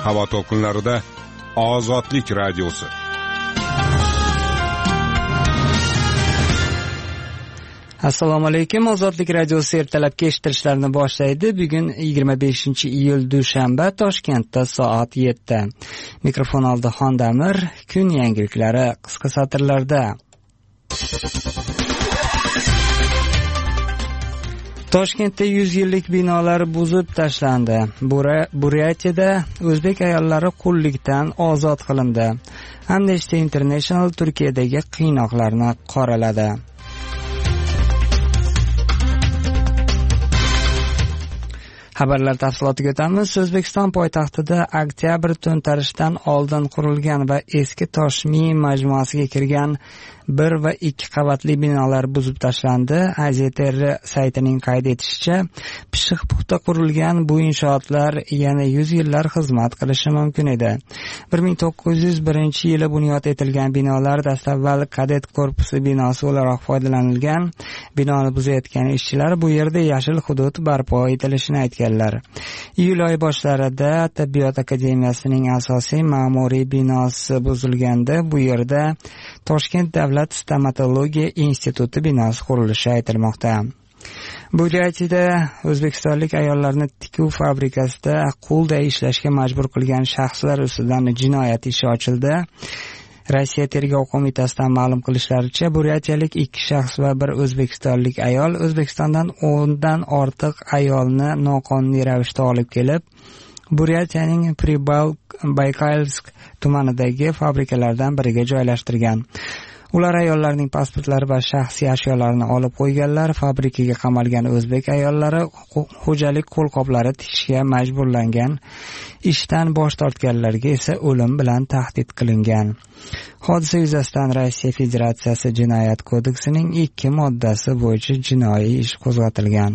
havo to'lqinlarida Ozodlik radiosi. Assalomu alaykum. Ozodlik radiosi ertalabki eshittirishlarni boshlaydi. Bugun 25-iyul dushanba, Toshkentda soat 7. Mikrofon oldi Xondamir. Kun yangiliklari qisqa satrlarda. Toshkentda 100 yillik binolar buzib tashlandi. Buryatiyada o'zbek ayollari qullikdan ozod qilindi. Amnesty International Turkiyadagi qiynoqlarni qoraladi. Xabarlar tafsilotiga o'tamiz. O'zbekiston poytaxtida oktyabr to'ntarishidan oldin qurilgan va eski Toshmi majmuasiga kirgan 1 va 2 qavatli binolar buzib tashlandi. AZTR saytining qayd etishicha, pishiq-puxta qurilgan bu inshootlar yana 100 yillar xizmat qilishi mumkin edi. 1901-yili bunyod etilgan binolar dastavval kadet korpusi binosi o'laroq foydalanilgan. Binoni buzayotgan ishchilar bu yerda yashil hudud barpo etilishini aytganlar. Iyul oyi boshlarida Tibbiyot akademiyasining asosiy ma'muriy binosi buzilganda bu yerda Toshkent davlat stomatologiya instituti binosi qurilishi aytilmoqda. Buryatiyada o'zbekistonlik ayollarni tikuv fabrikasida qulday ishlashga majbur qilgan shaxslar ustidan jinoyat ishi ochildi. Rossiya tergov qo'mitasidan ma'lum qilishlaricha, buryatiyalik 2 shaxs va 1 o'zbekistonlik ayol O'zbekistondan 10 dan ortiq ayolni noqonuniy ravishda olib kelib, Buryatiyaning Pribalk-Baykalsk tumanidagi fabrikalardan biriga joylashtirgan. Ular ayollarning pasportlari va shaxsiy ashyolarini olib qo'yganlar. Fabrikaga qamalgan o'zbek ayollari xo'jalik qo'lqoplari tikishga majburlangan. Ishdan bosh tortganlarga esa o'lim bilan tahdid qilingan. Hodisa yuzasidan Rossiya Federatsiyasi Jinoyat kodeksining 2 moddasi bo'yicha jinoiy ish qo'zg'atilgan.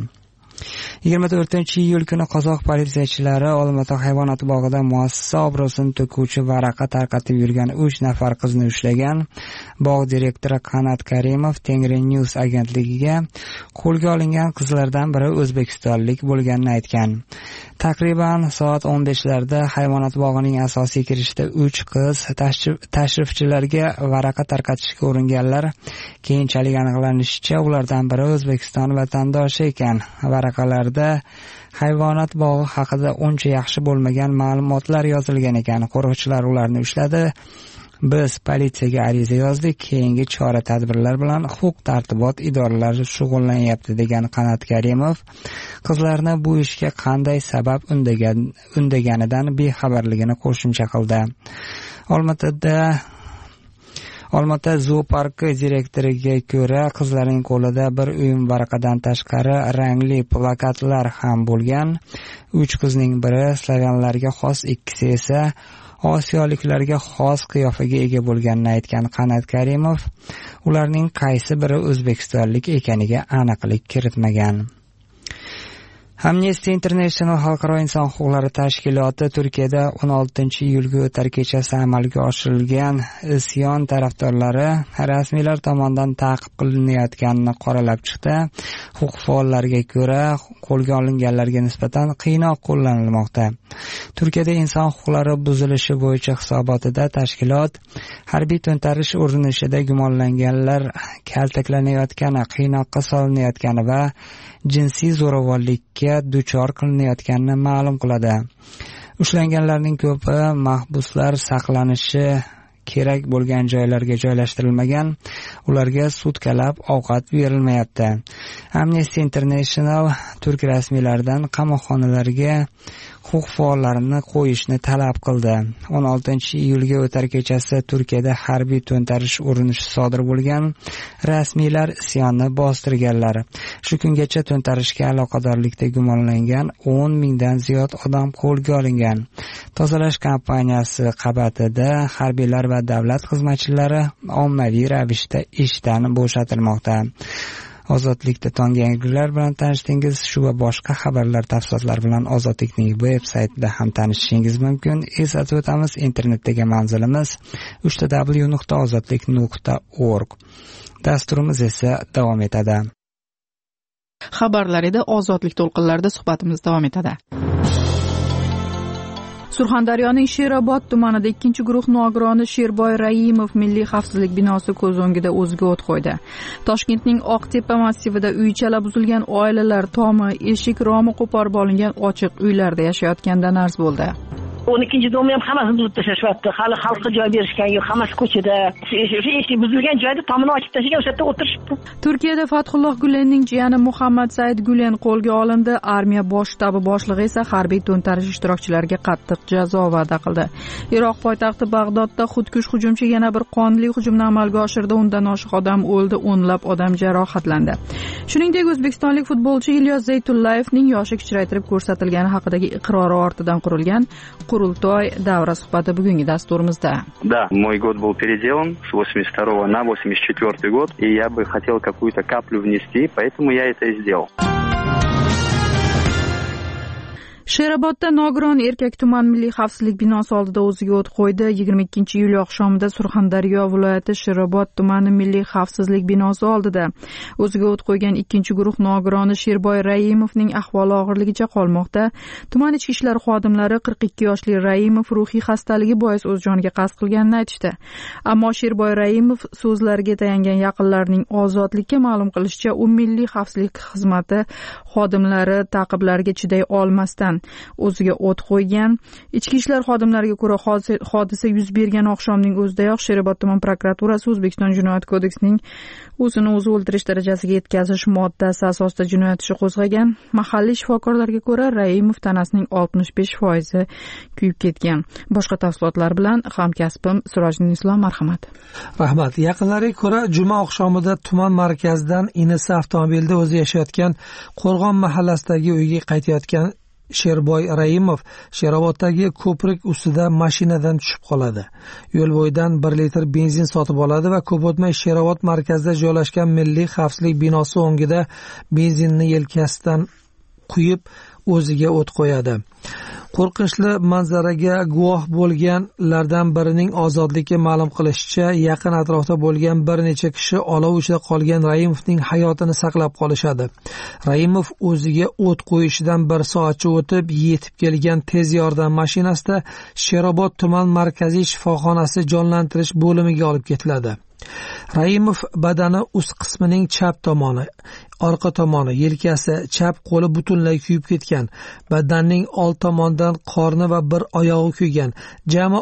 24-iyul kuni qozoq politsiyachilari Olmatoq hayvonot bog'ida muassasa obro'sini to'kuvchi varaqa tarqatib yurgan 3 nafar qizni ushlagan. Bog' direktori Qanat Karimov Tengri News agentligiga qo'lga olingan qizlardan biri o'zbekistonlik bo'lganini aytgan. Taqriban soat 15larda hayvonot bog'ining asosiy kirishida 3 qiz tashrifchilarga varaqa tarqatishga uringanlar. Keyinchalik aniqlanishicha, ulardan biri O'zbekiston vatandoshi ekan. Varaqalarda hayvonot bog'i haqida uncha yaxshi bo'lmagan ma'lumotlar yozilgan ekan. Qo'riqchilar ularni ushladi. Biz politsiyaga ariza yozdik. Keyingi chora-tadbirlar bilan huquq-tartibot idoralari shug'ullanyapti, degan Qanat Karimov qizlarni bu ishga qanday sabab undaganidan bexabarligini qo'shimcha qildi. Olmota zooparki direktoriga ko'ra, qizlarning qo'lida bir uyum varaqadan tashqari rangli plakatlar ham bo'lgan. 3 qizning biri slavyanlarga xos, ikkisi esa osiyoliklarga xos qiyofaga ega bo'lganini aytgan Qanat Karimov, ularning qaysi biri o'zbekistonlik ekaniga aniqlik kiritmagan. Amnesty International xalqaro inson huquqlari tashkiloti Turkiyada 16-iyulga o'tar kechasi amalga oshirilgan isyon tarafdorlari rasmiylar tomonidan ta'qib qilinayotganini qoralab chiqdi. Huquq faollariga ko'ra, qo'lga olinganlarga nisbatan qiynoq qo'llanilmoqda. Turkiyada inson huquqlari buzilishi bo'yicha hisobotida tashkilot harbiy to'ntarish urinishida gumonlanganlar kaltaklanayotgani, qiynoqqa solinayotgani va jinsiy zo'ravonlikka duchor qilinayotganini ma'lum qiladi. Ushlanganlarning ko'pi mahbuslar saqlanishi kerak bo'lgan joylarga joylashtirilmagan, ularga sutkalab ovqat berilmayapti. Amnesty International turk rasmiylaridan qamoqxonalarga huquq faollarini qo'yishni talab qildi. 16-iyulga o'tar kechasi Turkiyada harbiy to'ntarish urinishi sodir bo'lgan. Rasmiylar isyonni bostirganlar. Shu kungacha to'ntarishga aloqadorlikda gumonlangan 10 mingdan ziyod odam qo'lga olingan. Tozalash kampaniyasi qabatida harbiylar va davlat xizmatchilari ommaviy ravishda ishdan bo'shatilmoqda. Ozodlikda tonggi yangiliklar bilan tanishdingiz. Shu va boshqa xabarlar tafsilotlari bilan Ozodlikning veb-saytida ham tanishishingiz mumkin. Eslatib o'tamiz, internetdagi manzilimiz www.ozodlik.org. Dasturimiz esa davom etadi. Xabarlar edi, Ozodlik to'lqinlarida suhbatimiz davom etadi. Surxondaryoning Sherobod tumanida 2-guruh nogironi Sherboy Raimov milliy xavfsizlik binosi ko'z o'ngida o'ziga o't qo'ydi. Toshkentning Oqtepa massivida uy-chala buzilgan oilalar tomi, eshik romi qo'porib olingan ochiq uylarda yashayotgandan arz bo'ldi. 12-do'mni ham hammasi buzib tashlashibdi. Hali xalqqa joy berishgan yo'q, hammasi ko'chada. Eshik buzilgan joyda tomini ochib tashlagan, o'sha yerda o'tirishibdi. Turkiyada Fathulloh Gulenning jiyani Muhammad Said Gulen qo'lga olindi. Armiya bosh shtabi boshlig'i esa harbiy to'ntarish ishtirokchilariga qattiq jazo va'da qildi. Iroq poytaxti Bag'dodda xudkush hujumchi yana bir qonli hujumni amalga oshirdi. Undan oshiq odam o'ldi, o'nlab odam jarohatlandi. Shuningdek, o'zbekistonlik futbolchi Ilyos Zaytullayevning yoshi kichraytirib ko'rsatilgani haqidagi iqrori ortidan qurilgan Qurultoy davra suhbati bugungi dasturimizda. Да, мой год был переделан с 82 на 84 год, и я бы хотел какую-то каплю внести, поэтому я это и сделал. Sherobodda nogiron erkak tuman milliy xavfsizlik binosi oldida o'ziga o't qo'ydi. 22-iyul oqshomida Surxondaryo viloyati Sherobod tumani milliy xavfsizlik binosi oldida o'ziga o't qo'ygan 2-guruh nogironi Sherboy Raimovning ahvoli og'irligicha qolmoqda. Tuman ichki ishlar xodimlari 42 yoshli Raimov ruhiy xastaligi bois o'z joniga qasd qilganini aytishdi. Ammo Sherboy Raimov so'zlariga tayangan yaqinlarining ozodlikka ma'lum qilishicha, u milliy xavfsizlik xizmati xodimlari taqiblariga chiday olmasdan o'ziga o't qo'ygan. Ichki ishlar xodimlariga ko'ra, hodisa yuz bergan oqshomning o'zidayoq Sherobod tuman prokuraturasi O'zbekiston Jinoyat kodeksining o'zini o'zi o'ldirish darajasiga yetkazish moddasi asosida jinoyat ishi qo'zg'agan. Mahalliy shifokorlarga ko'ra, Raimov tanasining 65% kuyib ketgan. Boshqa tafsilotlar bilan hamkasbim Sirojning Islom, marhamat. Rahmat. Yaqinlariga ko'ra, juma oqshomida tuman markazidan inisi avtomobilda o'zi yashayotgan Qo'rg'on mahallasidagi uyga qaytayotgan Sherboy Raimov Sheroboddagi ko'prik ustida mashinadan tushib qoladi. Yo'l bo'yidan 1 litr benzin sotib oladi va ko'p o'tmay Sherobod markazida joylashgan milliy xavfsizlik binosi o'ngida benzinni yelkasidan quyib o'ziga o't qo'yadi. Qo'rqinchli manzaraga guvoh bo'lganlardan birining ozodlikka ma'lum qilishicha, yaqin atrofda bo'lgan bir necha kishi olov ichida qolgan Raimovning hayotini saqlab qolishadi. Raimov o'ziga o't qo'yishidan 1 soatcha o'tib yetib kelgan tez yordam mashinasida Sherobod tuman markaziy shifoxonasi jonlantirish bo'limiga olib ketiladi. Raimov badani ust qismining chap tomoni, orqa tomoni, yelkasi, chap qo'li butunlay kuyib ketgan. Badanning old tomonidan qorni va bir oyog'i kuygan. Jami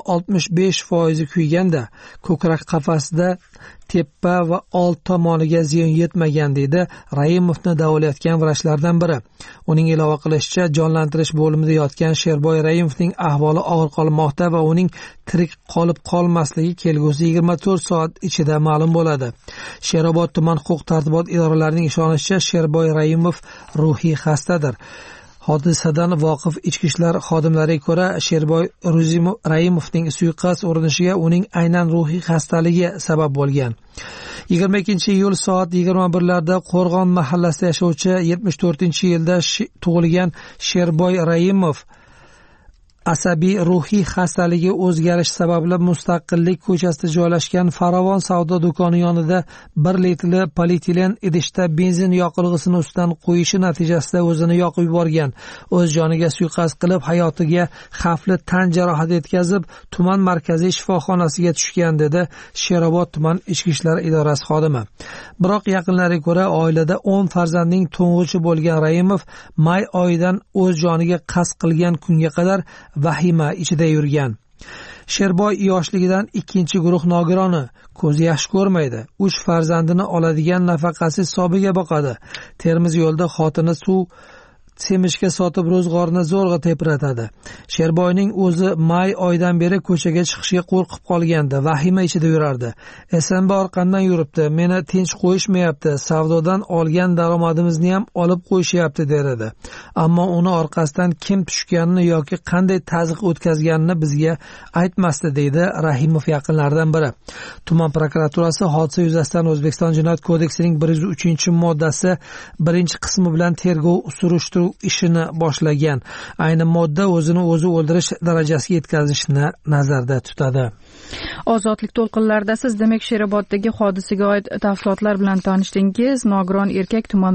65% kuyganda, ko'krak qafasida tepa va old tomoniga ziyon yetmagan deydi Raimovni davolayotgan vrachlardan biri. Uning ilova qilishicha, jonlantirish bo'limida yotgan Sherboy Raimovning ahvoli og'ir qolmoqda va uning tirik qolib qolmasligi kelgusi 24 soat ichida ma'lum bo'ladi. Sherobod tuman huquq-tartibot idoralarining ishonishicha, Sherboy Raimov ruhiy xastadir. Hodisadan voqif ichki ishlar xodimlariga ko'ra, Sherboy Raimovning suiqasd urinishiga uning aynan ruhiy xastaligi sabab bo'lgan. 22-iyul soat 21larda Qo'rg'on mahallasida yashovchi 74-yilda tug'ilgan Sherboy Raimov asabiy ruhiy xastaligi o'zgarish sababli Mustaqillik ko'chasida joylashgan Farovon savdo do'koni yonida 1 litrli polietilen idishda benzin yoqilg'isini ustidan qo'yishi natijasida o'zini yoqib yuborgan. O'z joniga suiqasd qilib, hayotiga xavfli tan jarohati yetkazib, tuman markaziy shifoxonasiga tushgan dedi Sherobod tuman ichki ishlar idorasi xodimi. Biroq yaqinlariga ko'ra, oilada 10 farzandning to'ng'ichi bo'lgan Raimov may oyidan o'z joniga qasd qilgan kunga qadar vahima ichida yurgan. Sherboy yoshligidan 2-guruh nogironi, ko'zi yaxshi ko'rmaydi. 3 farzandini oladigan nafaqasi hisobiga boqadi. Termiz yo'lda xotini suv semishga sotib ro'zg'orni zo'rg'a tebratadi. Sherboyning o'zi may oyidan beri ko'chaga chiqishga qo'rqib qolgandi, vahima ichida yurardi. Esanba orqamdan yuribdi, meni tinch qo'yishmayapti, savdodan olgan daromadimizni ham olib qo'yishyapti der edi. Ammo uni orqasidan kim tushganini yoki qanday tazyiq o'tkazganini bizga aytmasdi, deydi Rahimov yaqinlaridan biri. Tuman prokuraturasi hodisa yuzasidan O'zbekiston Jinoyat kodeksining 103-moddasi 1-qismi bilan tergov surishtiruv ishini boshlagan. Ayni modda o'zini o'zi o'ldirish darajasiga yetkazishni nazarda tutadi. Ozodlik to'lqinlarida siz demak Sheroboddagi hodisaga oid tafsilotlar bilan tanishdingiz. Nogiron erkak tuman